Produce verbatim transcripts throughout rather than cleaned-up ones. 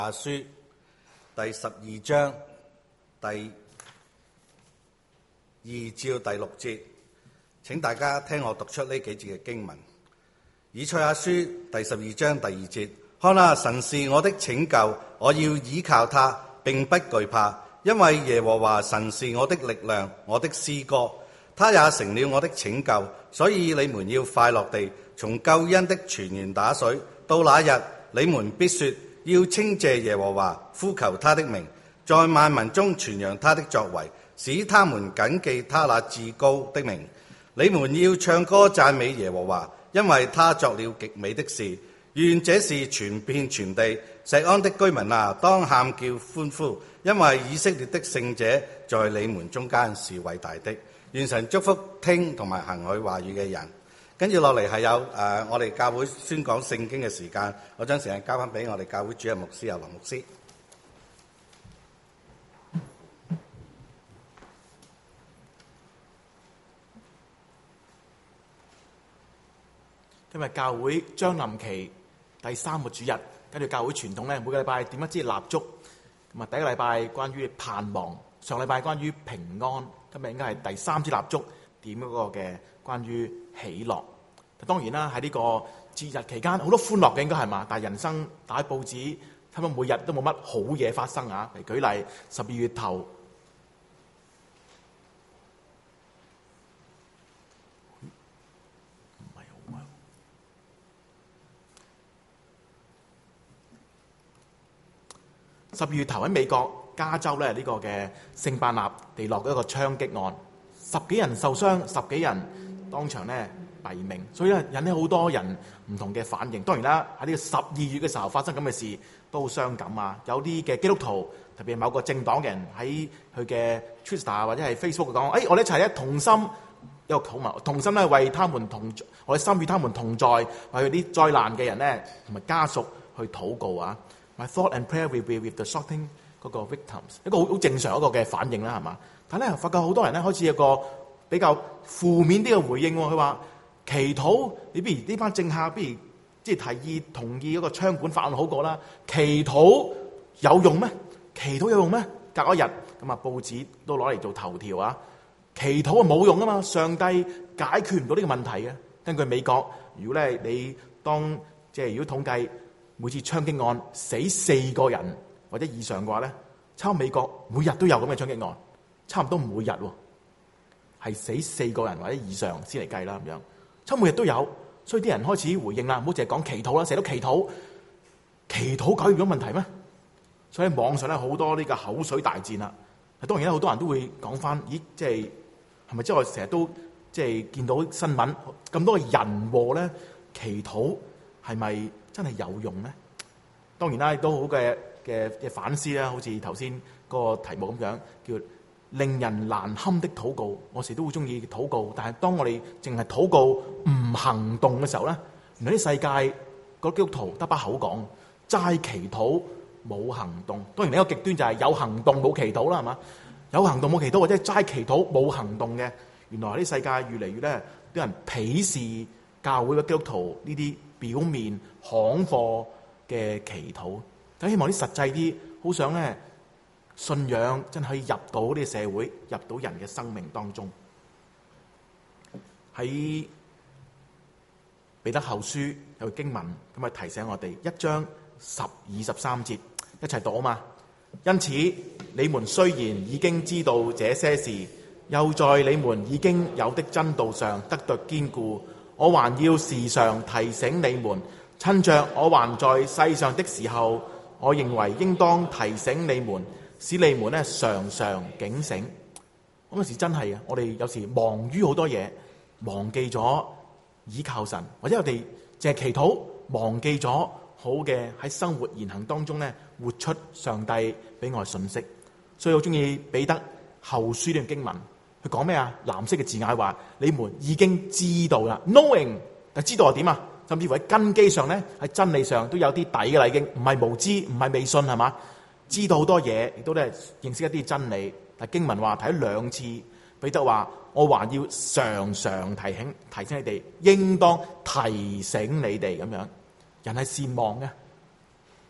亞書第十二章第二至第六節，請大家聽我讀出呢幾節嘅經文。以賽亞書第十二章第二節：看啊，神是我的拯救，我要倚靠他，並不懼怕，因為耶和華神是我的力量，我的詩歌，他也成了我的拯救。所以你們要快樂地從救恩的泉源打水。到那日，你們必說，要稱謝耶和華，呼求他的名，在萬民中傳揚他的作為，使他們謹記他那至高的名。你們要唱歌讚美耶和華，因為他作了極美的事。願這事傳遍全地。錫安的居民啊，當喊叫歡呼，因為以色列的聖者在你們中間是偉大的。願神祝福聽同埋行佢話語嘅人。跟住落嚟係有誒、呃，我哋教會宣講聖經嘅時間，我將時間交翻俾我哋教會主任牧師游林牧師。 今日教會將臨期第三個主日，跟住教會傳統咧，每個禮拜點一支蠟燭。咁啊，第一個禮拜關於盼望，上禮拜關於平安，今日應該係第三支蠟燭點嗰個嘅關於喜樂。當然啦，喺呢個節日期間好多歡樂嘅應該係嘛，但係人生打開報紙，差唔多每日都冇乜好嘢發生啊。嚟舉例，十二月頭唔係好啊。十二月頭喺美國加州咧，呢個嘅聖伯納地落一個槍擊案，十幾人受傷，十幾人當場咧斃命，所以咧引起好多人唔同嘅反應。當然啦，喺呢個十二月嘅時候發生咁嘅事都好傷感啊！有啲嘅基督徒，特別係某個政黨嘅人喺佢嘅 Twitter 或者係 Facebook 講：誒、哎，我哋一齊咧同心，有個同盟，同心咧為他們同，我哋心與他們同在，為佢啲災難嘅人咧同埋家屬去禱告啊！ My thought and prayer will be with the shooting 嗰個 victims， 一個好好正常一個嘅反應啦，係嘛？但係咧發覺好多人咧開始有個比較負面啲嘅回應，佢話：祈禱，你不如呢班政客，不如即係提議同意嗰個槍管法案好過啦。祈禱有用咩？祈禱有用咩？隔一日咁啊，報紙都攞嚟做頭條啊！祈禱啊冇用啊嘛，上帝解決唔到呢個問題嘅。根據美國，如果咧你當即係如果統計每次槍擊案死四個人或者以上嘅話咧，差唔多美國每日都有咁嘅槍擊案，差唔多每日喎係死四個人或者以上先嚟計啦咁樣。差每日都有，所以啲人開始回應啦，唔好淨係講祈禱啦，成日都祈禱，祈禱解決咗問題咩？所以喺網上咧好多呢個口水大戰啦。當然咧，好多人都會講翻，咦，即係係咪即係我成日都即係見到新聞咁多嘅人禍咧？祈禱係咪真係有用咧？當然啦，亦都好嘅嘅嘅反思啦，好似頭先個題目咁樣叫令人難堪的禱告，我時都好中意禱告，但係當我哋淨係禱告唔行動嘅時候咧，原來啲世界個基督徒得把口講，齋祈禱冇行動。當然另一個極端就係有行動冇祈禱啦，係嘛？有行動冇祈禱或者齋祈禱冇行動嘅，原來啲世界越嚟越咧，啲人鄙視教會嘅基督徒呢啲表面行貨嘅祈禱。咁希望啲實際啲，好想咧。信仰真係可以入到呢個社會，入到人嘅生命當中。喺彼得後書有個經文咁啊，提醒我哋一章十二十三節一齊讀啊嘛。因此你們雖然已經知道這些事，又在你們已經有的真道上得到堅固，我還要時常提醒你們，趁着我還在世上的時候，我認為應當提醒你們。使你們咧常常警醒。嗰陣時真係啊，我哋有時忙於好多嘢，忘記咗倚靠神，或者我哋淨係祈禱，忘記咗好嘅喺生活言行當中咧活出上帝俾我嘅信息。所以我中意彼得後書呢段經文，佢講咩啊？藍色嘅字眼話：你們已經知道啦 ，knowing， 但知道係點啊？甚至乎喺根基上咧，喺真理上都有啲底嘅啦，已經唔係無知，唔係未信，係嘛？知道好多嘢，亦都咧認識一啲真理。但經文話睇咗兩次，彼得話：我還要常常提醒提醒你哋，應當提醒你哋咁樣。人係善忘嘅，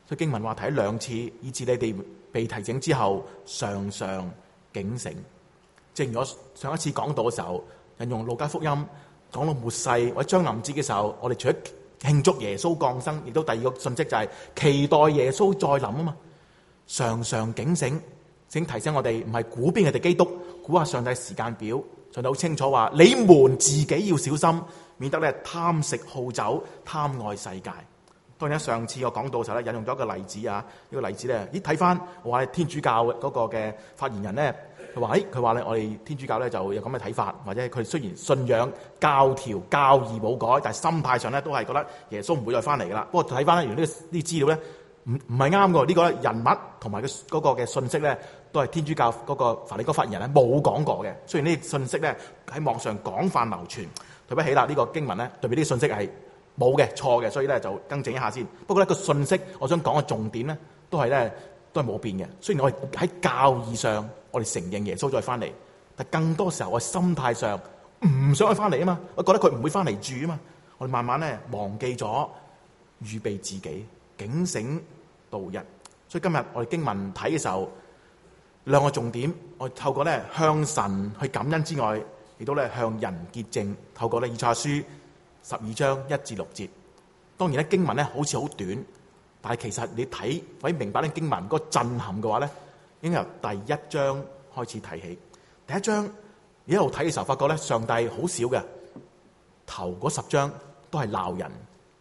所以經文話睇兩次，以致你哋被提醒之後，常常警醒。正如我上一次講到嘅時候，引用路加福音講到末世或者將臨節嘅時候，我哋除咗慶祝耶穌降生，亦都第二個信息就係期待耶穌再臨啊嘛。常常警醒，請提醒我哋唔係估邊個係基督，估下上帝時間表。上帝好清楚話，你們自己要小心，免得咧貪食好酒，貪愛世界。當然上次我講到嘅時候咧，引用咗一個例子啊，呢個例子咧，咦睇翻我話天主教嗰個嘅發言人咧，佢話誒，佢話咧我哋天主教咧就有咁嘅睇法，或者佢雖然信仰教條教義冇改，但係心態上咧都係覺得耶穌唔會再翻嚟噶啦。不過睇翻咧，原來呢個啲資料咧唔唔係啱嘅，呢個人物同埋佢嗰個嘅信息咧，都係天主教嗰個梵蒂岡發言人咧冇講過嘅。雖然呢啲信息咧喺網上廣泛流傳，對不起啦，呢個經文咧對比呢啲信息係冇嘅，錯嘅，所以咧就更正一下先。不過咧個信息，我想講嘅重點咧，都係咧都係冇變嘅。雖然我哋喺教義上，我哋承認耶穌再翻嚟，但更多時候我心態上唔想佢翻嚟啊嘛，我覺得佢唔會翻嚟住啊嘛。我哋慢慢咧忘記咗預備自己，警醒度日。所以今日我哋經文睇嘅時候，兩個重點，我透過咧向神去感恩之外，亦都咧向人潔淨。透過咧以賽亞書十二章一至六節，當然咧經文咧好似好短，但係其實你睇或者明白咧經文嗰個震撼嘅話咧，應該由第一章開始睇起。第一章你一路睇嘅時候，發覺咧上帝好少嘅，頭嗰十章都係鬧人，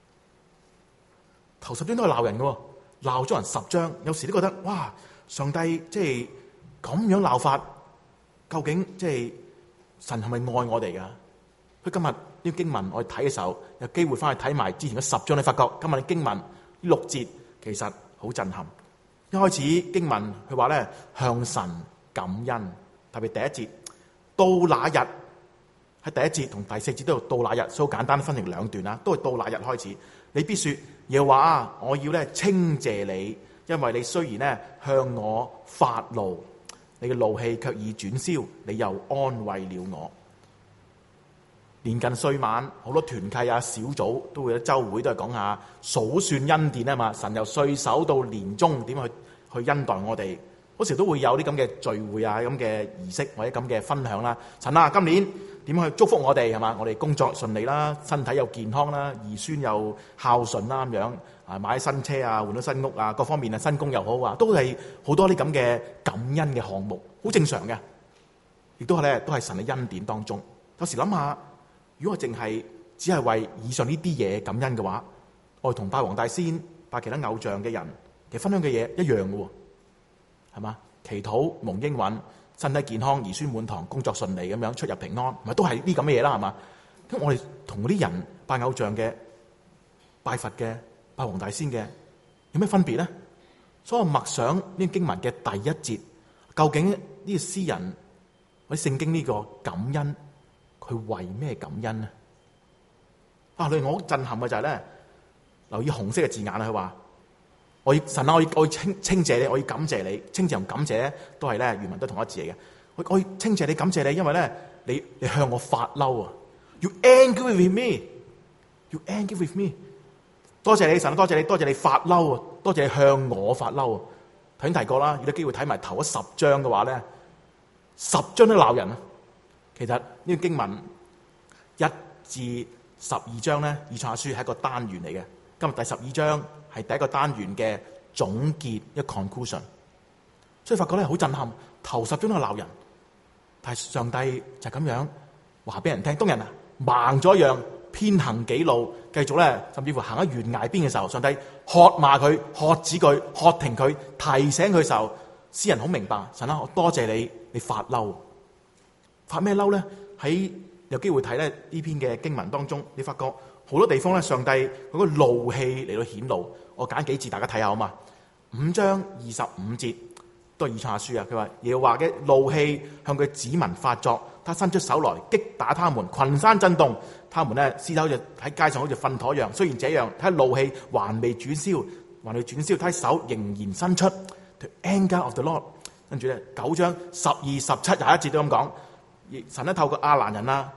頭十章都係鬧人嘅，鬧咗人十章，有時都覺得哇，上帝即係咁樣鬧法，究竟即係神係咪愛我哋噶？佢今日呢個經文我哋睇嘅時候，有機會翻去睇埋之前嘅十章，你發覺今日嘅經文六節其實好震撼。一開始經文佢話咧向神感恩，特別第一節到那日，喺第一節同第四節都有到那日，所以好簡單分成兩段啦，都係到那日開始。你必說耶和華，我要咧稱謝你，因為你雖然咧向我發怒，你嘅怒氣卻已轉消，你又安慰了我。年近歲晚，好多團契啊、小組都會有週會，都係講下數算恩典啊嘛。神由歲首到年終點去去恩待我哋，嗰時都會有啲咁嘅聚會啊、咁嘅儀式或者咁嘅分享啦。神啊，今年點去祝福我哋係嘛？我哋工作順利啦，身體又健康啦，兒孫又孝順啦咁樣啊，買新車啊，換咗新屋啊，各方面啊，新工又好啊，都係好多啲咁嘅感恩嘅項目，好正常嘅，亦都係咧，都係神嘅恩典當中。有時諗下。如果我淨係只係為以上呢啲嘢感恩嘅話，我同拜黃大仙、拜其他偶像嘅人其實分享嘅嘢一樣嘅喎，係嘛？祈禱蒙應允，身體健康，兒孫滿堂，工作順利咁樣出入平安，咪都係啲咁嘅嘢啦，係嘛？咁我哋同嗰啲人拜偶像嘅、拜佛嘅、拜黃大仙嘅有咩分別咧？所以我默想呢經文嘅第一節，究竟呢個詩人或者聖經呢個感恩？佢為咩感恩呢？啊，令我好震撼嘅就係咧，留意紅色嘅字眼啊！佢話：我要神啊，我要我要稱稱謝你，我要感謝你。稱謝同感謝咧，都係咧原文都同一字嚟嘅。我我要稱謝你，感謝你，因為咧你你向我發嬲啊 ！You angry with me, you angry with me。多謝你神，多謝你，多謝你發嬲啊！多謝你向我發嬲啊！頭先提過啦，如果有機會睇埋頭嗰十章嘅話咧，十章都鬧人啊！其實呢個經文一至十二章咧，以賽亞書係一個單元嚟嘅。今日第十二章係第一個單元嘅總結，一個 conclusion。所以發覺咧好震撼，頭十章都係鬧人，但係上帝就係咁樣話俾人聽。當人啊盲咗一樣，偏行己路，繼續咧甚至乎行喺懸崖邊嘅時候，上帝喝罵佢、喝止佢、喝停佢、提醒佢嘅時候，詩人好明白，神啊，我多謝你，你發嬲。發咩嬲咧？喺有機會睇咧呢篇嘅經文當中，你發覺好多地方咧，上帝嗰個怒氣嚟到顯露。我揀幾節大家睇下好嘛？五章二十五節都係以賽亞書啊。佢話耶和華嘅怒氣向佢子民發作，他伸出手來擊打他們，群山震動，他們咧屍首就喺街上好似糞土一樣。雖然這樣，睇怒氣還未轉消，還未轉消，睇手仍然伸出。The anger of the Lord。跟住咧九章十二、十七、廿一節都咁講。神咧透過亞蘭人啊、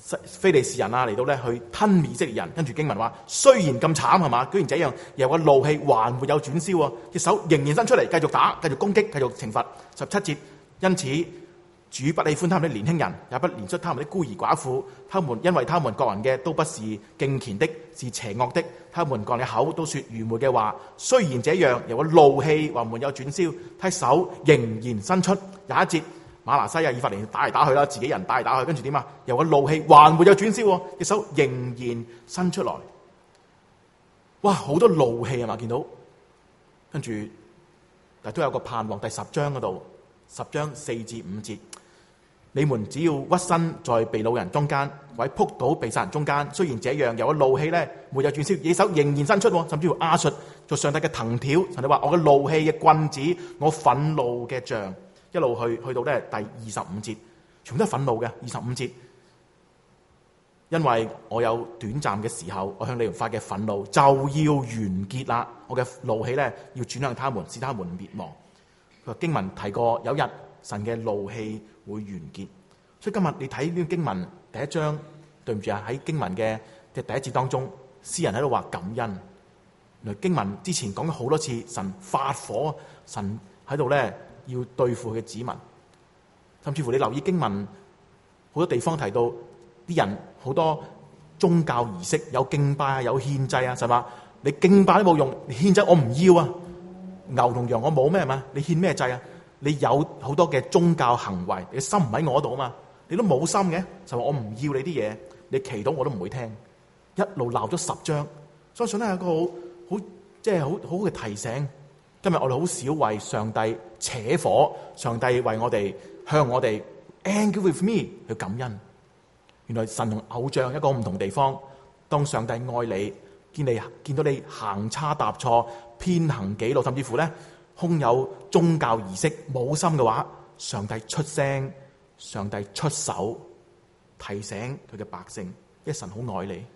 非利士人啊嚟到咧去吞滅以色列人。跟住經文話，雖然咁慘係嘛，居然這樣，又個怒氣還沒有轉消喎，隻手仍然伸出嚟，繼續打，繼續攻擊，繼續懲罰。十七節，因此主不喜歡他們的年輕人，也不憐恤他們的孤兒寡婦。他們因為他們各人嘅都不是敬虔的，是邪惡的。他們各人嘅口都說愚昧嘅話。雖然這樣，又個怒氣還沒有轉消，他手仍然伸出。廿一節，馬拿西亞以法蓮打嚟打去啦，自己人打嚟打去，跟住點啊？又個怒氣還沒有轉消，隻手仍然伸出來。哇，好多怒氣係嘛？見到，跟住但都有個盼望。第十章嗰度，十章四至五節。你們只要屈身在被擄人中間，或者仆倒被殺人中間，雖然這樣，有個怒氣咧沒有轉消，野手仍然伸出，甚至乎亞述做上帝嘅藤條。神你話我嘅怒氣嘅棍子，我憤怒嘅杖，一路去去到咧第二十五節，全部都係憤怒嘅。二十五節，因為我有短暫嘅時候，我向你們發嘅憤怒就要完結啦。我嘅怒氣咧要轉向他們，使他們滅亡。佢話經文提過，有日神嘅怒氣會完結，所以今日你睇呢個經文第一章，對唔住啊，喺經文嘅嘅第一節當中，詩人喺度話感恩。原來經文之前講咗好多次，神發火，神喺度咧要對付佢嘅子民，甚至乎你留意經文好多地方提到啲人好多宗教儀式，有敬拜啊，有獻祭啊，係嘛？你敬拜都冇用，獻祭我唔要啊，牛同羊我冇咩係嘛？你獻咩祭啊？你有好多嘅宗教行為，你心唔喺我度啊嘛，你都冇心嘅，就話我唔要你啲嘢，你祈禱我都唔會聽，一路鬧咗十章，相信咧係一個好好即係好好嘅提醒。今日我哋好少為上帝扯火，上帝為我哋向我哋 angry with me 去感恩。原來神同偶像一個唔同地方，當上帝愛你，見你見到你行差踏錯，偏行己路，甚至乎咧空有宗教儀式冇心嘅話，上帝出聲，上帝出手提醒佢嘅百姓，因為神好愛你。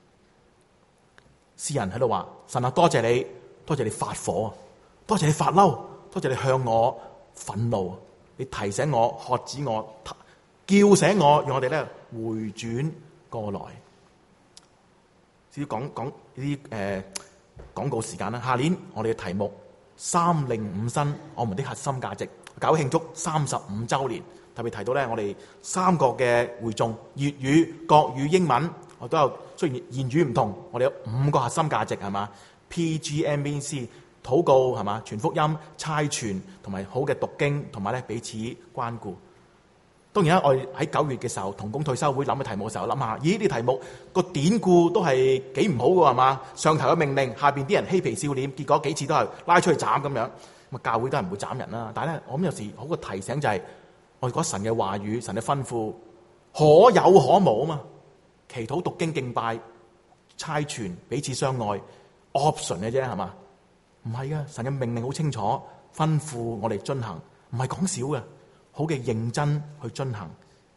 詩人喺度話：神啊，多謝你，多謝你發火，多謝你發嬲，多謝你向我憤怒，你提醒我，喝止我，叫醒我，讓我哋咧回轉過來。至於講講呢啲誒廣告時間啦，下年我哋嘅題目三令五申，我們的核心價值，搞慶祝三十五週年，特別提到咧我哋三個嘅會眾，粵語、國語、英文，我都有。雖然言語唔同，我哋有五個核心價值係嘛 ？P G M B C 禱告係嘛？傳福音、差傳同埋好嘅讀經，同埋咧彼此關顧。當然啦，我哋喺九月嘅時候同工退休會諗嘅題目嘅時候，諗下，咦？呢啲題目個典故都係幾唔好嘅係嘛？上頭嘅命令，下邊啲人嬉皮笑臉，結果幾次都係拉出去斬咁樣。咁啊，教會都係唔會斬人啦。但係咧，我諗有時好個提醒就係、是，我哋覺得神嘅話語、神嘅吩咐可有可無啊嘛。祈禱、讀經、敬拜、差傳、彼此相愛 ，option 嘅啫係嘛？唔係噶，神嘅命令好清楚，吩咐我哋遵行，唔係講少嘅。好嘅，認真去遵行。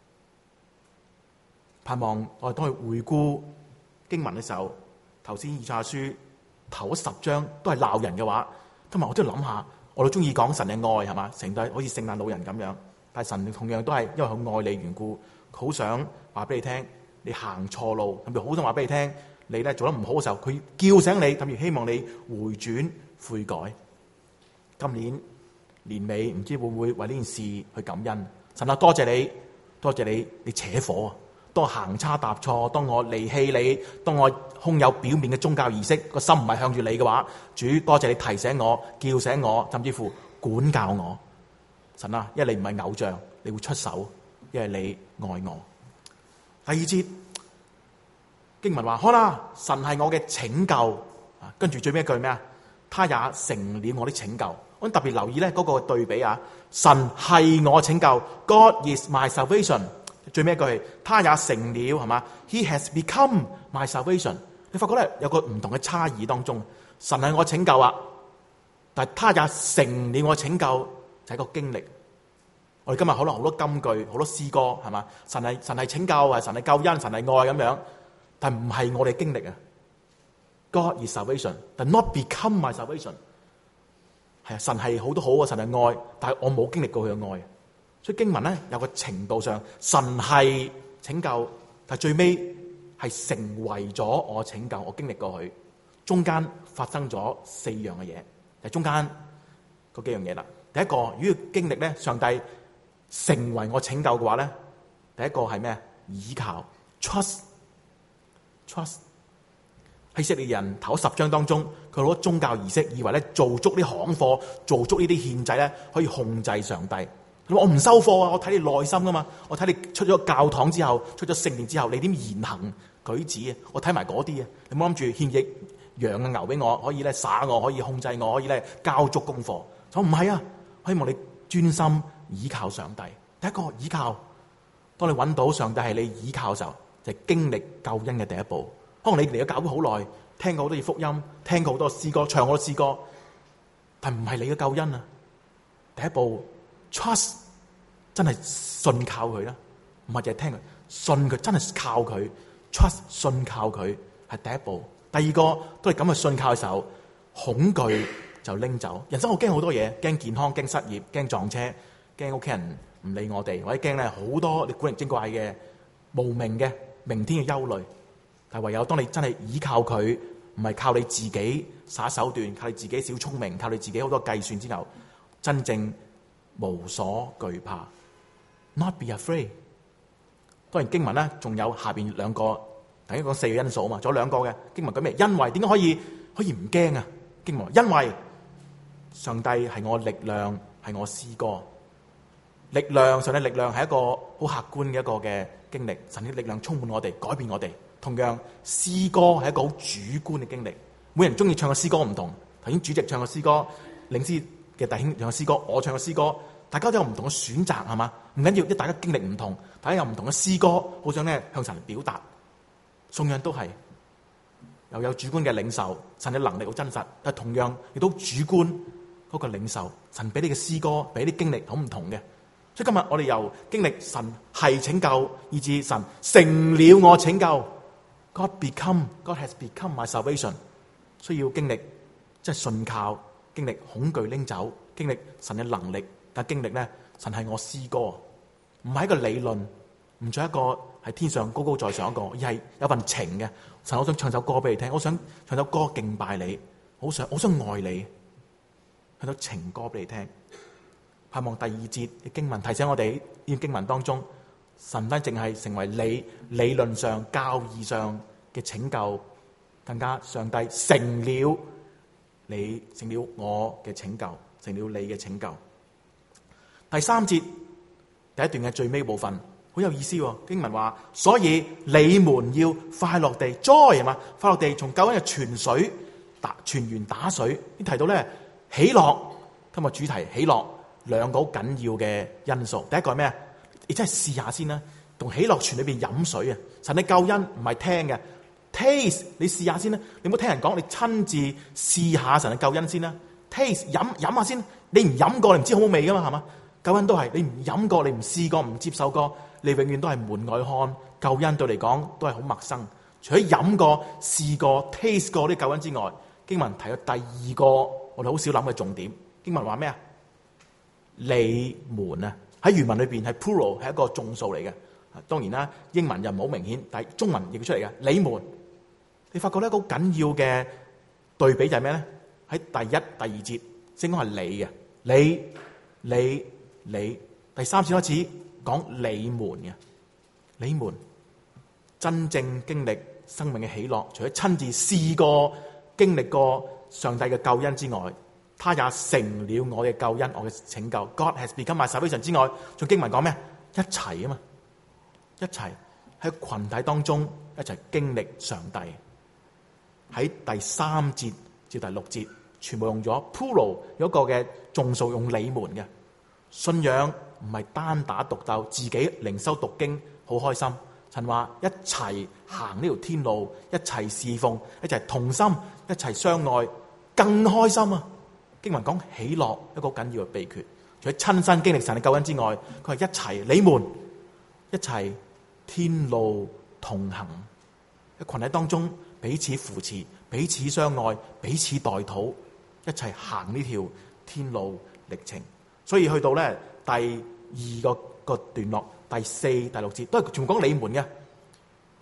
盼望我哋當去回顧經文嘅時候，頭先以賽亞書頭十章都係鬧人嘅話，今日我都要諗下，我都中意講神嘅愛係嘛？成對好似聖誕老人咁樣，但係神同樣都係因為佢愛你緣故，好想話俾你聽，你行錯路，咁就好想話俾你聽，你咧做得唔好嘅時候，佢叫醒你，咁而希望你回轉悔改。今年年尾唔知會唔會為呢件事去感恩。神啊，多謝你，多謝你，你扯火，當我行差踏錯，當我離棄你，當我空有表面嘅宗教儀式，個心唔係向住你嘅話，主多謝你提醒我，叫醒我，甚至乎管教我。神啊，因為你唔係偶像，你會出手，因為你愛我。第二節經文話：看啦，神係我嘅拯救。跟住最尾一句咩啊？他也成了我的拯救。我特別留意咧嗰個對比啊，神係我拯救 ，God is my salvation。最尾一句係他也成了係嘛 ，He has become my salvation。你發覺咧有個唔同嘅差異當中，神係我拯救啊，但係他也成了我拯救，就係一個經歷。我哋今日可能好多金句、好多詩歌係嘛，神係神係拯救啊，神係救恩，神係愛咁樣，但唔係我哋經歷啊。God is salvation，但 not become my salvation。係啊，神係好多好啊，神係愛，但係我冇經歷過佢嘅愛，所以經文咧有個程度上，神係拯救， 但係最尾係成為咗我拯救，我經歷過佢。中間發生咗四樣嘅嘢，就係中間嗰幾樣嘢啦。第一個，如果經歷咧，上帝成為我拯救嘅話咧，第一個係咩？倚靠 trust trust。以色列人頭十章當中，佢攞宗教儀式，以為咧做足啲行貨，做足呢啲獻祭咧，可以控制上帝。佢話我唔收貨啊，我睇你內心噶嘛，我睇你出咗教堂之後，出咗聖殿之後，你點言行舉止啊？我睇埋嗰啲啊，你唔好諗住獻隻羊嘅牛俾我，可以咧耍我，可以控制我，可以咧交足功課。我唔係啊，希望你專心倚靠上帝。第一個倚靠，當你揾到上帝係你倚靠嘅時候，就係經歷救恩嘅第一步。可能你嚟咗教會好耐，聽過好多嘢福音，聽過好多詩歌，唱好多詩歌，但唔係你嘅救恩啊。第一步 trust， 真係信靠佢啦，唔係淨係聽佢，信佢，真係靠佢 trust， 信靠佢係第一步。第二個都係咁去信靠嘅時候，恐懼就拎走。人生好驚好多嘢，驚健康，驚失業，驚撞車，驚屋企人唔理我哋，或者驚咧好多你古靈精怪嘅無名嘅明天嘅憂慮。但唯有當你真係倚靠佢，唔係靠你自己耍手段，靠你自己小聰明，靠你自己好多計算之後，真正無所懼怕。Not be afraid。當然經文咧，仲有下邊兩個，第一個四個因素啊嘛，仲有兩個嘅經文講咩？因為點解可以可以唔驚啊？經文因為上帝係我力量，係我詩歌。力量，上帝力量係一個好客觀嘅一個嘅經歷，神嘅力量充滿我哋，改變我哋。同樣詩歌係一個好主觀嘅經歷，每人中意唱嘅詩歌唔同。頭先主席唱嘅詩歌，領詩嘅弟兄唱嘅詩歌，我唱嘅詩歌，大家都有唔同嘅選擇，係嘛？唔緊要，因為大家經歷唔同，大家有唔同嘅詩歌，好想咧向神表達。同樣都係又有主觀嘅領受，神嘅能力好真實，但係同樣亦都主觀嗰個領受，神俾你嘅詩歌，俾啲經歷好唔同嘅。所以今日我哋由經歷神係拯救，以至神成了我拯救。God become, God has become my salvation。需要經歷即係信靠，經歷恐懼拎走，經歷神嘅能力，但係經歷咧神係我詩歌，唔係一個理論，唔再一個係天上高高在上一個，而係有份情嘅。神，我想唱首歌俾你聽，我想唱首歌敬拜你，好想好想愛你，唱首情歌俾你聽。盼望第二節嘅經文提醒我哋，呢經文當中，神唔單淨係成為你理論上、教義上嘅拯救，更加上帝成了你，成了我嘅拯救，成了你嘅拯救。第三節第一段嘅最尾部分好有意思喎，經文話：所以你們要快樂地 joy 係嘛，快樂地從救恩嘅泉水打泉源打水。呢提到咧喜樂，今日主題喜樂。兩個好緊要嘅因素，第一個係咩啊？你真係試下先啦，同喜樂泉裏邊飲水啊！神嘅救恩唔係聽嘅 ，taste 你試下先啦。你唔好聽人講，你親自試下神嘅救恩先啦。taste 飲飲下先，你唔飲過，你唔知好唔好味噶嘛，係嘛？救恩都係你唔飲過，你唔試過，唔接受過，你永遠都係門外漢。救恩對你嚟講都係好陌生。除咗飲過、試過、taste 過啲救恩之外，經文提到第二個我哋好少諗嘅重點。經文話咩啊？你們啊，喺原文裏邊係 plural， 係一個眾數嚟嘅。當然啦，英文又唔好明顯，但係中文譯出嚟嘅。你們，你發覺咧一個好緊要嘅對比就係咩咧？喺第一、第二節，先講係你嘅，你、你、你。第三節開始講你們嘅，你們真正經歷生命嘅喜樂，除咗親自試過、經歷過上帝嘅救恩之外，他也成了我嘅救恩，我嘅拯救。God has become my salvation之外，仲經文講咩？一齊啊嘛，一齊喺群體當中一齊經歷上帝。喺第三節至第六節，全部用咗 plural， 有一個嘅眾數用你們嘅。信仰唔係單打獨鬥，自己靈修讀經好開心。神話一齊行呢條天路，一齊侍奉，一齊同心，一齊相愛，更開心啊！經文講喜樂一個好緊要嘅秘訣，除咗親身經歷神嘅救恩之外，佢係一齊，你們一齊天路同行，喺群體當中彼此扶持、彼此相愛、彼此代禱，一齊行呢條天路歷程。所以去到咧第二個個段落，第四、第六節都係全部講你們嘅。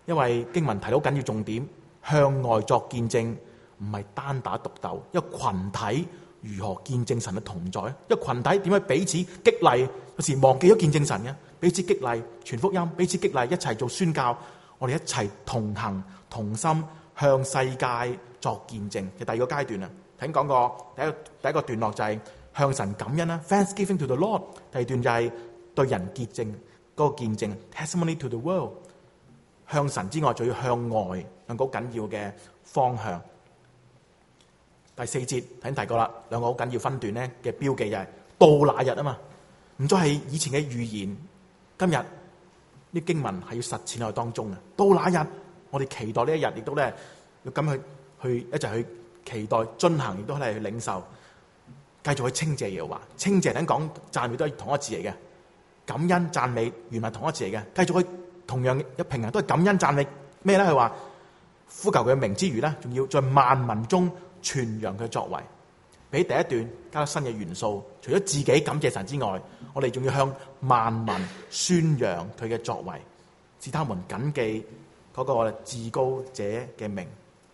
因為經文提到緊要重點，向外作見證唔係單打獨鬥，一個群體如何見證神嘅同在？一個群體點樣彼此激勵？有時忘記咗見證神嘅，彼此激勵傳福音，彼此激勵一齊做宣教，我哋一齊同行同心向世界作見證嘅第二個階段啊！聽講過第一個第一個段落就係向神感恩啦 ，Thanksgiving to the Lord。第二段就係對人結證嗰個見證 ，Testimony to the world。向神之外，仲要向外，兩個好緊要嘅方向。第四節頭先提過啦，兩個好緊要分段咧嘅標記就係到那日啊嘛，唔再係以前嘅預言，今日啲經文係要實踐喺當中嘅。到那日，我哋期待呢一日，亦都咧要咁去去一齊去期待進行，亦都係去領受，繼續去稱謝耶和華。稱謝等講讚美都係同一個字嚟嘅，感恩讚美原來同一個字嚟嘅，繼續去同樣一平衡都係感恩讚美咩咧？佢話呼求佢嘅名之餘咧，仲要在萬民中傳揚佢作為，俾第一段加咗新嘅元素。除咗自己感謝神之外，我哋仲要向萬民宣揚佢嘅作為，使他們謹記嗰個至高者嘅名。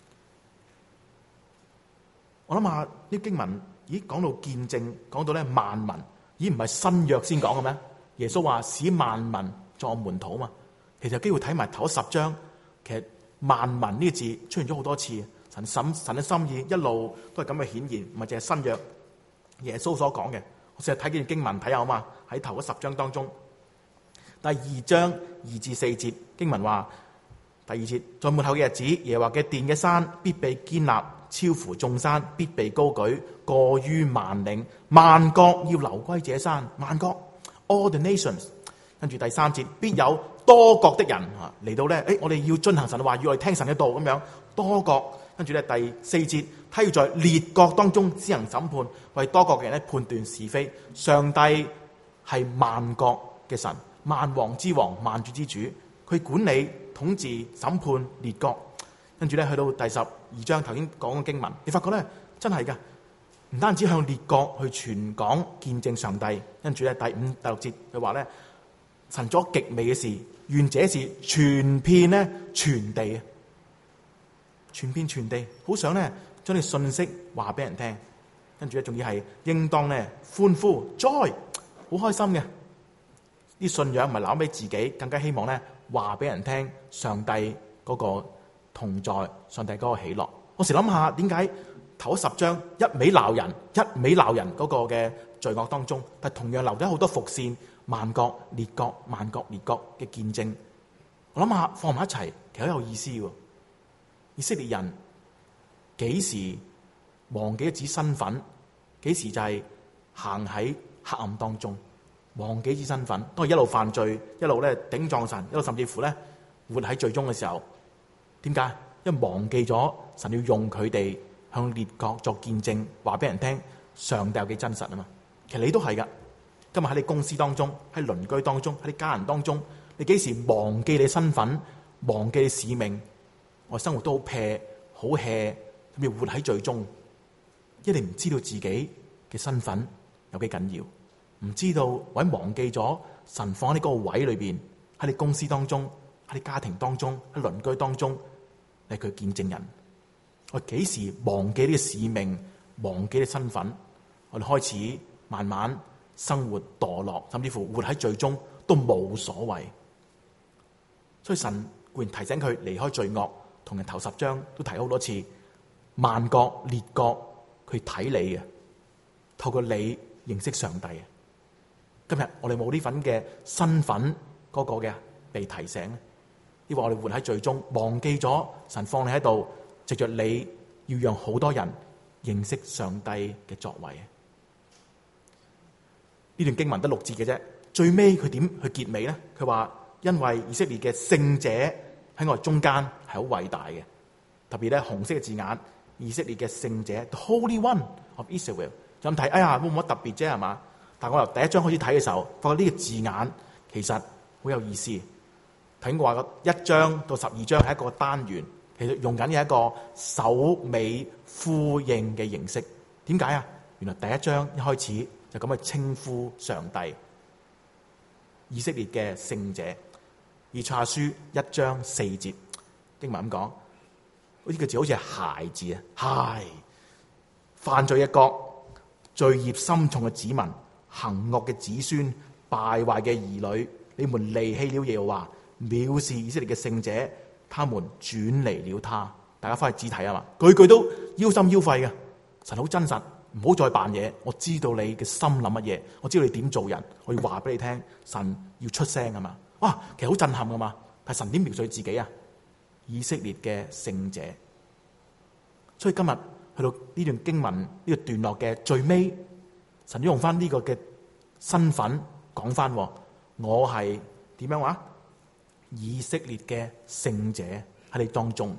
我諗下呢經文，咦講到見證，講到咧萬民，咦唔係新約先講嘅咩？耶穌話使萬民作門徒嘛。其實有機會睇埋頭十章，其實萬民呢個字出現咗好多次。神神神嘅心意一路都係咁嘅顯現，唔係淨係新約耶穌所講嘅。我成日睇見經文睇下好嘛，喺頭嗰十章當中，第二章二至四節經文話，第二節在末後嘅日子，耶和華嘅殿嘅山必被堅立，超乎眾山，必被高舉，過於萬嶺，萬國要流歸這山。萬國 all the nations。跟住第三節，必有多國的人啊嚟到咧，誒，我哋要遵行神嘅話，要嚟聽神嘅道咁樣。多國，跟住咧第四節，他要在列國當中施行審判，為多國嘅人咧判斷是非。上帝係萬國嘅神，萬王之王，萬主之主，佢管理、統治、審判列國。跟住咧去到第十二章，頭先講嘅經文，你發覺咧真係噶，唔單止向列國去傳講見證上帝。跟住咧第五、第六節佢話咧。神作極美嘅事，願這事傳遍咧全地，傳遍全地，好想咧將啲信息話俾人聽，跟住咧仲要係應當咧歡呼 joy， 好開心嘅。啲信仰唔係留俾自己，更加希望咧話俾人聽上帝嗰個同在，上帝嗰個喜樂。我時諗下點解頭十章一味鬧人，一味鬧人嗰個嘅罪惡當中，但同樣留咗好多伏線。萬國列國、萬國列國嘅見證，我諗下放埋一齊，其實好有意思喎。以色列人幾時忘記咗自己身份？幾時就係行喺黑暗當中，忘記自己身份，都係一路犯罪，一路咧頂撞神，一路甚至乎咧活喺罪中嘅時候，點解？因為忘記咗神要用佢哋向列國作見證，話俾人聽上帝有幾真實啊嘛。其實你都係噶。今日喺你公司當中，喺鄰居當中，喺你家人當中，你幾時忘記你身份，忘記你使命？我生活都好撇，好 hea， 甚至活喺罪中，一定唔知道自己嘅身份有幾緊要，唔知道或者忘記咗神放喺你嗰個位裏邊，喺你公司當中，喺你家庭當中，喺鄰居當中，你係佢見證人。我幾時忘記呢個使命，忘記你身份？我哋開始慢慢。生活墮落，甚至乎活喺罪中都冇所謂，所以神固然提醒佢離開罪惡，同人頭十章都提好多次，萬國列國佢睇你嘅，透過你認識上帝嘅。今日我哋冇呢份嘅身份嗰個嘅被提醒咧，因為我哋活喺罪中，忘記咗神放你喺度，藉着你要讓好多人認識上帝嘅作為。呢段經文得六節嘅啫，最尾佢點去結尾咧？佢話因為以色列嘅聖者喺我哋中間係好偉大嘅，特別咧紅色嘅字眼，以色列嘅聖者 ，The Holy One of Israel。就咁睇，哎呀，冇乜特別啫，係嘛？但係我由第一章開始睇嘅時候，發覺呢個字眼其實好有意思。睇過話一章到十二章係一個單元，其實用緊嘅一個首尾呼應嘅形式。點解啊？原來第一章一開始。就咁去稱呼上帝，以色列嘅聖者。 以賽亞書一章四節經文咁講，呢個字好似係孩字啊，孩，犯罪嘅國，罪孽深重嘅子民，行惡嘅子孫，敗壞嘅兒女，你們離棄了耶和華，藐視以色列嘅聖者，他們轉離了他。大家翻去字睇啊嘛，句句都腰心腰肺嘅。神好真實，唔好再扮嘢。我知道你嘅心諗乜嘢，我知道你點做人，我要話俾你聽。神要出聲啊嘛，哇，其實好震撼噶嘛。但係神點描述自己啊？以色列嘅聖者。所以今日去到呢段經文呢、這個段落嘅最尾，神用翻呢個嘅身份講翻，我係點樣話？以色列嘅聖者喺你當中。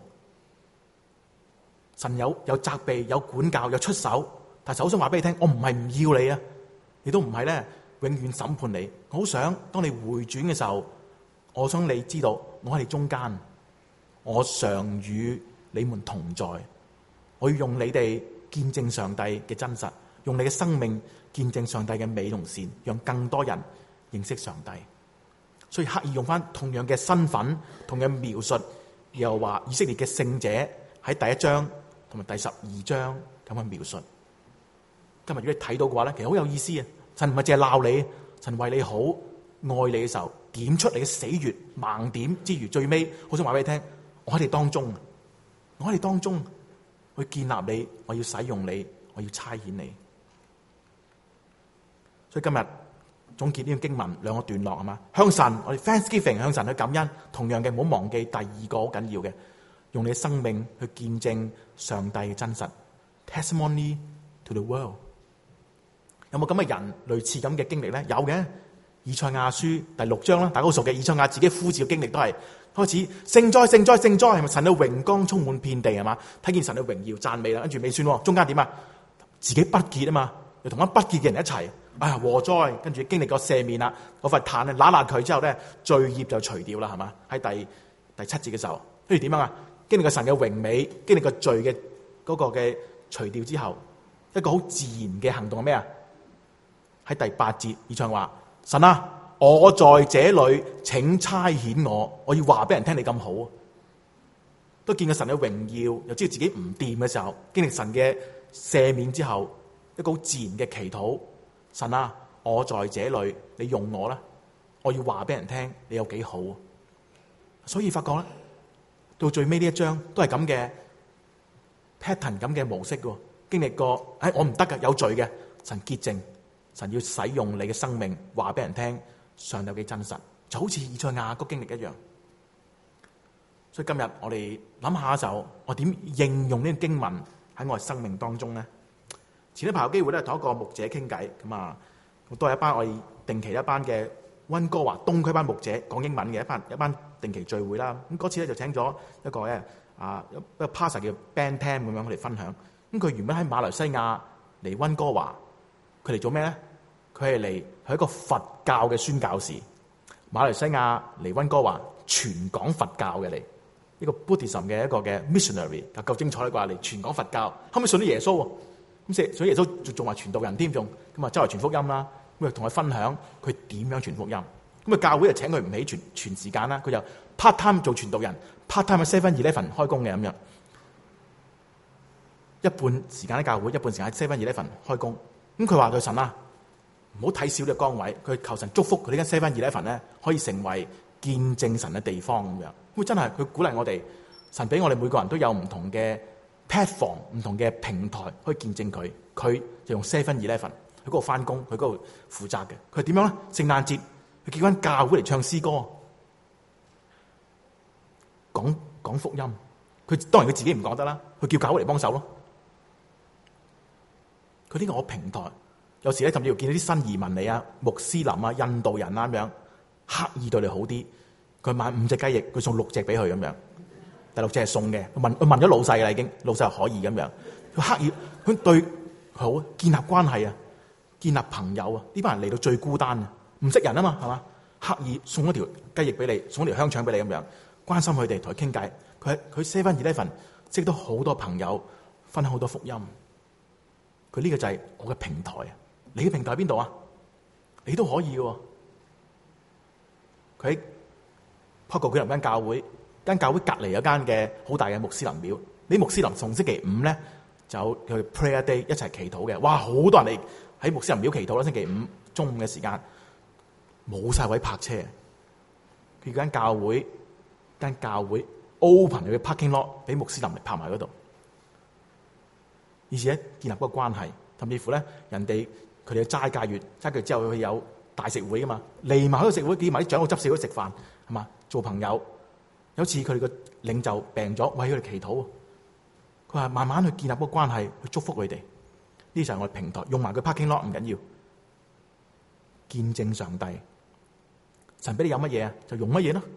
神有有責備、有管教、有出手，但係首先話俾你聽，我唔係唔要你啊，亦都唔係咧永遠審判你。我好想當你回轉嘅時候，我想你知道我喺你中間，我常與你們同在。我要用你哋見證上帝嘅真實，用你嘅生命見證上帝嘅美同善，讓更多人認識上帝。所以刻意用翻同樣嘅身份、同樣描述，又話以色列嘅聖者喺第一章同埋第十二章咁嘅描述。今日如果你睇到嘅話咧，其實好有意思啊！神唔係淨係鬧你，神為你好、愛你嘅時候，點出你嘅死穴、盲點之餘，最尾好想話俾你聽，我喺你當中，我喺你當中去建立你，我要使用你，我要差遣你。所以今日總結呢個經文兩個段落係嘛，向神我哋 Thanksgiving 向神去感恩，同樣嘅唔好忘記第二個好緊要嘅。用你嘅生命去見證上帝嘅真實 ，testimony to the world。有冇咁嘅人類似咁嘅經歷咧？有嘅，以賽亞書第六章啦，大家好熟嘅。以賽亞自己呼召嘅經歷都係開始聖哉聖哉聖哉，係咪神嘅榮光充滿遍地係嘛？睇見神嘅榮耀讚美啦，跟住未算，中間點啊？自己不潔啊嘛，又同班不潔嘅人一齊，哎呀禍哉！跟住經歷過赦免啦，嗰塊炭咧揦揦佢之後咧，罪孽就除掉啦，係嘛？喺第第七節嘅時候，跟住點樣啊？經歷過神嘅榮美，經歷過罪嘅嗰個嘅除掉之後，一個好自然嘅行動係咩啊？喺第八節，以賽亞話：神啊，我在這裏，請差遣我，我要話俾人聽你咁好。都見過神嘅榮耀，又知道自己唔掂嘅時候，經歷神嘅赦免之後，一個好自然嘅祈禱：神啊，我在這裏，你用我啦，我要話俾人聽你有幾好。所以發覺咧。到最尾呢一章都係咁嘅 pattern 咁嘅模式嘅，經歷過，哎，我唔得㗎，有罪嘅，神潔淨，神要使用你嘅生命話俾人聽，上帝有幾真實，就好似以賽亞個經歷一樣。所以今日我哋諗下就，我點應用呢個經文喺我哋生命當中咧？前一排有機會咧同一個牧者傾偈，咁啊，都係一班我哋定期一班嘅溫哥華東區班牧者講英文嘅一班一班定期聚會啦。咁嗰次咧就請咗一個咧啊一個 pastor 叫 Ben Tam 咁樣佢哋分享。咁佢原本喺馬來西亞嚟溫哥華，佢嚟做咩咧？佢係嚟係一個佛教嘅宣教士。馬來西亞嚟溫哥華傳講佛教嘅嚟，呢個 Buddhism 嘅一個嘅 missionary， 就夠精彩啦啩，嚟傳講佛教，後尾信咗耶穌喎。咁所以所以耶穌仲仲話傳道人添，仲咁啊周圍傳福音啦。咁啊同佢分享佢點樣傳福音。咁啊教會就請佢唔起全全時間啦，佢就 part time 做傳道人 ，part time 喺 seven eleven 開工嘅咁樣，一半時間喺教會，一半時間喺 seven eleven 開工。咁佢話對神啊，唔好睇少呢個崗位，佢求神祝福佢呢間 seven eleven 咧，可以成為見證神嘅地方咁樣。咁真係佢鼓勵我哋，神俾我哋每個人都有唔同嘅 platform、唔同嘅平台可以見證佢。佢就用 seven eleven 喺嗰度翻工，佢嗰度負責嘅。佢點樣咧？聖誕節佢叫翻教會嚟唱詩歌，講講福音。佢當然佢自己唔講得啦，佢叫教會嚟幫手咯。佢呢個我平台，有時咧甚至乎見到啲新移民嚟啊、穆斯林啊、印度人啊咁樣，刻意對你好啲。佢買五隻雞翼，佢送六隻俾佢咁樣。第六隻係送嘅。佢問佢問咗老細啦，已經老細話可以咁樣。佢刻意佢對好建立關係啊，建立朋友啊。呢班人嚟到最孤單啊，唔識人啊嘛，係嘛？刻意送一條雞翼俾你，送一條香腸俾你咁樣，關心佢哋，同佢傾偈。佢佢 seven eleven 識到好多朋友，分享好多福音。佢呢個就係我嘅平台啊！你嘅平台喺邊度啊？你都可以嘅。佢喺不過佢有間教會，間教會隔離有間嘅好大嘅穆斯林廟。啲穆斯林逢星期五咧就有佢 prayer day 一齊祈禱嘅。哇！好多人嚟喺穆斯林廟祈禱啦。星期五中午嘅時間冇晒位泊車，佢間教會間教會 open 佢嘅 parking lot 俾穆斯林嚟泊埋嗰度，而且建立嗰個關係，甚至乎咧人哋佢哋齋戒月，齋戒之後佢有大食會噶嘛，嚟埋喺度食會，叫埋啲長老執事嗰度食飯，係嘛，做朋友。有次佢哋個領袖病咗，為佢哋祈禱。佢話慢慢去建立嗰個關係，去祝福佢哋。呢就係我哋平台，用埋佢 parking lot 唔緊要，見證上帝。神俾你有乜嘢啊，就用乜嘢咯。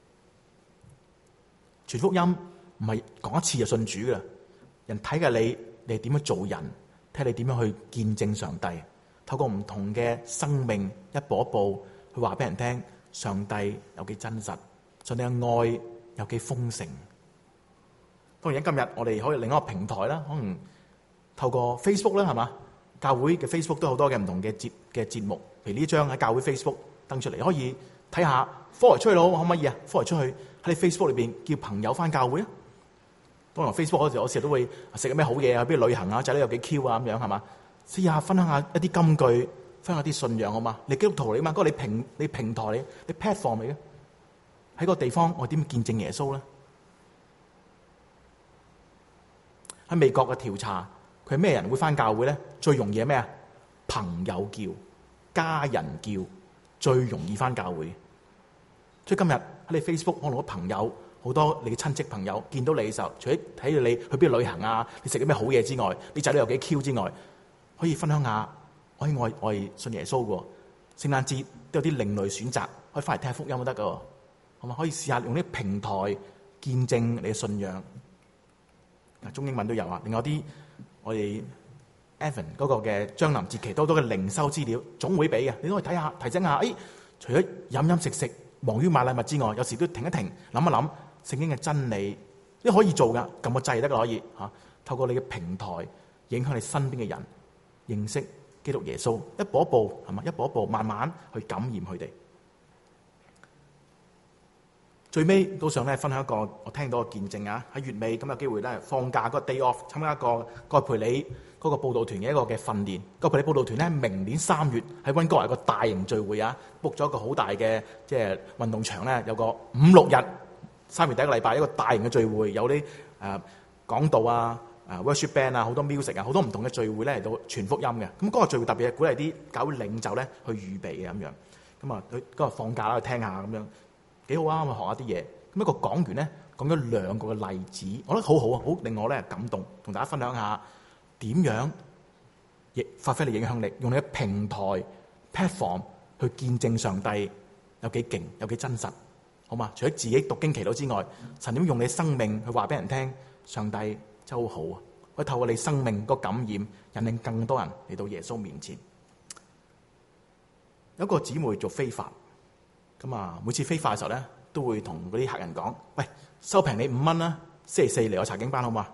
傳福音唔係講一次就信主噶啦，人睇嘅你，你係點樣做人，睇你點樣去見證上帝。透過唔同嘅生命，一步一步去話俾人聽，上帝有幾真實，上帝嘅愛有幾豐盛。當然今日我哋可以另一個平台啦，可能透過 Facebook 啦，係嘛？教會嘅 Facebook 都好多嘅唔同嘅節嘅節目，譬如呢張喺教會 Facebook 登出嚟，可以睇下 follow 出去咯，可唔可以啊 follow 出去喺你 Facebook 裏邊叫朋友翻教會啊？當然 Facebook 嗰時我成日都會食緊咩好嘢啊，比如旅行啊，仔女有幾 Q 啊咁樣係嘛？試下分享下一啲金句，分享下啲信仰好嘛？你基督徒嚟嘛？嗰個你平你平台嚟，你 platform 嚟嘅，喺個地方我點見證耶穌咧？喺美國嘅調查，佢係咩人會翻教會咧？最容易係咩啊？朋友叫、家人叫，最容易翻教會。所以今日喺你 Facebook 可能好多朋友，好多你嘅親戚朋友見到你嘅時候，除咗睇到你去邊度旅行啊，你食啲咩好嘢之外，你仔女有幾 Q 之外，可以分享下，可以愛愛信耶穌嘅。聖誕節都有啲另類選擇，可以翻嚟聽下福音都得嘅，係嘛？可以試下用啲平台見證你嘅信仰。中英文都有啊，另外啲我哋 Evan 嗰個嘅將臨節期多多嘅靈修資料，總會俾嘅，你都可以睇下，提醒下。誒、哎，除咗飲飲食食、忙於買禮物之外，有時都停一停，諗一諗聖經嘅真理，你可以做噶，撳個掣得噶可以嚇。透過你嘅平台影響你身邊嘅人，認識基督耶穌，一步一步係嘛，一步一步慢慢去感染佢哋。最尾都想咧分享一個我聽到嘅見證啊！喺月尾咁有機會咧放假嗰個 day off 參加一個葛培理嗰個佈道團嘅一個嘅訓練。葛培理佈道團咧明年三月喺溫哥華一個大型聚會啊，book 咗一個好大嘅即係運動場咧，有個五六日三月第一個禮拜一個大型嘅聚會，有啲誒、呃、講道啊、誒、呃、worship band 啊、好多 music 啊、好多唔同嘅聚會咧嚟到傳福音嘅。咁、那、嗰個聚會特別係鼓勵啲教會領袖咧去預備嘅咁樣。咁啊，佢嗰日放假啦，去聽下咁樣。幾好啊！咁學下啲嘢。咁一個講員咧講咗兩個嘅例子，我覺得好好啊，好令我咧感動，同大家分享下點樣亦發揮你影響力，用你嘅平台 platform 去見證上帝有幾勁，有幾真實，好嘛？除咗自己讀經祈禱之外，神點用你生命去話俾人聽，上帝真係好好啊！可以透過你生命個感染，引領更多人嚟到耶穌面前。有一個姊妹做非法。咁啊，每次飛法嘅時候咧，都會同嗰啲客人講：喂，收平你五蚊啦，星期四嚟我查經班好嘛？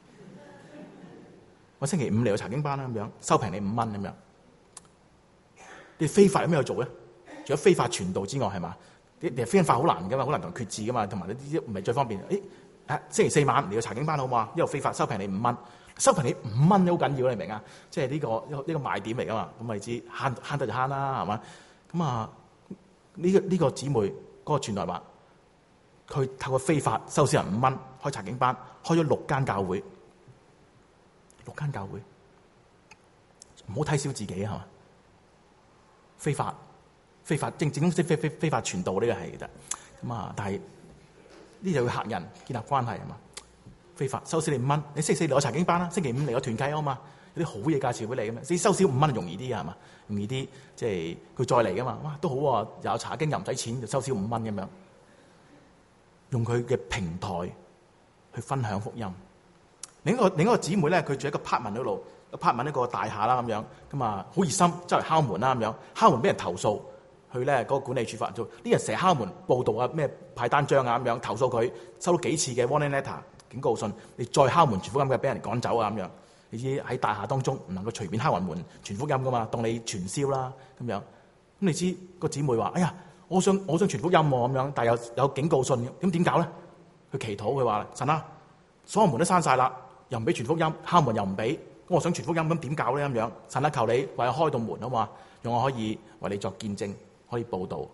我星期五嚟我查經班啦，咁樣收平你五蚊咁樣。你非法有咩做咧？除咗非法傳道之外，係嘛？啲你非法好難噶嘛，好難同決志噶嘛，同埋呢啲唔係最方便。誒，啊，星期四晚嚟我查經班好嘛？一路非法收平你五蚊，收平你五蚊都好緊要，你明啊？即係呢個呢個賣點嚟噶嘛？咁咪知慳慳得就慳啦，係嘛？咁啊。呢、這個呢、這個姊妹嗰、那個傳代話，佢透過非法收少人五蚊，開查經班，開咗六間教會，六間教會，唔好睇小自己係嘛？非法非法正正公司非非非法傳道呢個係嘅，咁啊，但係呢就要客人建立關係係嘛？非法收少你五蚊，你星期四嚟我查經班啦，星期五嚟我團契啊嘛。有啲好嘢介紹俾你咁啊！你收少五蚊容易啲啊，係嘛？容易啲，即係佢再嚟噶嘛？哇，都好喎！又有查經又唔使錢，就收少五蚊咁樣，用佢嘅平台去分享福音。另一個另一個姊妹咧，佢住喺個 apartment 嗰度，個 apartment 呢個大廈啦咁樣，咁啊好熱心，周圍敲門啦咁樣，敲門俾人投訴，去咧嗰個管理處發做，啲人成日敲門報道啊，咩派單張啊咁樣，投訴佢，收到幾次嘅 warning letter 警告信，你再敲門傳福音嘅，俾人趕走啊咁樣。你知喺大廈當中唔能夠隨便敲人門傳福音噶嘛，當你傳銷啦咁樣。咁你知個姊妹話：哎呀， 我想我想傳福音喎咁樣，但係有有警告信，咁點搞咧？佢祈禱，佢話神啊，所有門都閂晒啦，又唔俾傳福音，敲門又唔俾，我想傳福音，咁點搞咧？咁樣神啊，求你為我開道門啊嘛，讓我可以為你作見證，可以報道。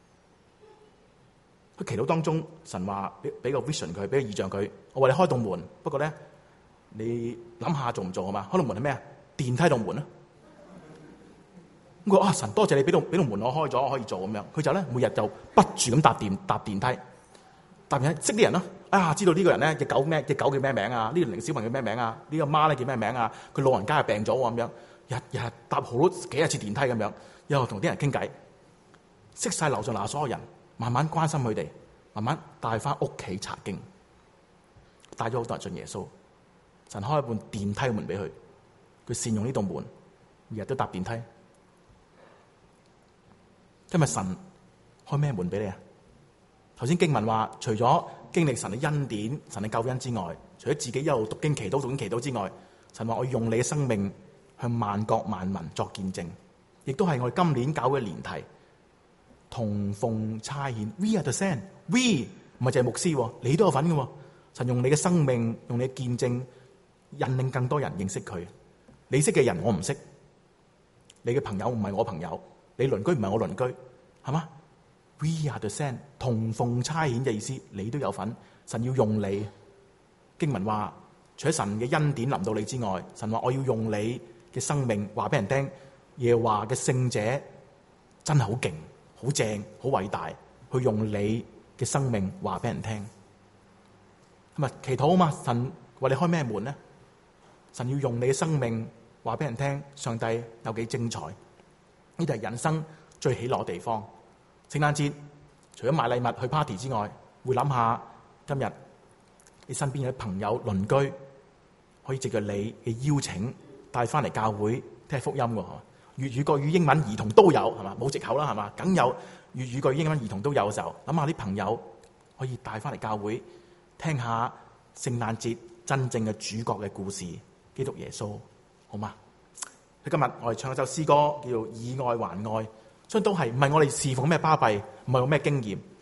佢祈禱當中，神話俾俾個 vision 佢，俾個異象佢，我為你開道門，不過咧你諗下做唔做啊嘛？開道門係咩啊？電梯道門啊！咁佢啊，神多謝你俾到俾到門我開咗，我可以做咁樣。佢就咧每日就不住咁搭電搭電梯，搭電梯識啲人咯。啊，知道呢個人咧隻狗咩？隻狗叫咩名啊？呢個零小朋友叫咩名啊？呢個媽咧叫咩名啊？佢老人家係病咗喎咁樣，日日搭好多幾廿次電梯咁樣，又同啲人傾偈，識晒樓上樓下所有人，慢慢關心佢哋，慢慢帶翻屋企查經，帶咗好多人信耶穌。神開一半電梯嘅門俾佢，佢善用呢道門，日日都搭電梯。今日神開咩門俾你啊？頭先經文話，除咗經歷神嘅恩典、神嘅救恩之外，除咗自己一路讀經祈禱、讀經祈禱之外，神話我用你嘅生命向萬國萬民作見證，亦都係我哋今年搞嘅年題。同奉差遣 ，We are the sent，We 唔係淨係牧師，你都有份嘅。神用你嘅生命，用你嘅見證，引領更多人認識佢。你識嘅人我唔識，你嘅朋友唔係我朋友，你鄰居唔係我鄰居，係嘛 ？We are the sent， 同奉差遣嘅意思，你都有份。神要用你。經文話，除咗神嘅恩典臨到你之外，神話我要用你嘅生命話俾人聽，耶和華嘅聖者真係好勁。好正，好偉大，去用你嘅生命話俾人聽。咁啊，祈禱啊嘛，神為你開咩門呢？神要用你嘅生命話俾人聽，上帝有幾精彩。呢度係人生最喜樂嘅地方。聖誕節除咗買禮物去 party 之外，會諗下今日你身邊嘅朋友鄰居可以藉着你嘅邀請帶翻嚟教會聽福音嘅。粵語、國語、英文、兒童都有，係嘛？冇藉口啦，係嘛？梗有粵語、國語、英文、兒童都有嘅時候，諗下啲朋友可以帶翻嚟教會聽下聖誕節真正嘅主角嘅故事，基督耶穌，好嘛？佢今日我哋唱一首詩歌，叫做《以愛還愛》，所以都係唔係我哋侍奉咩巴閉，唔係有咩經驗，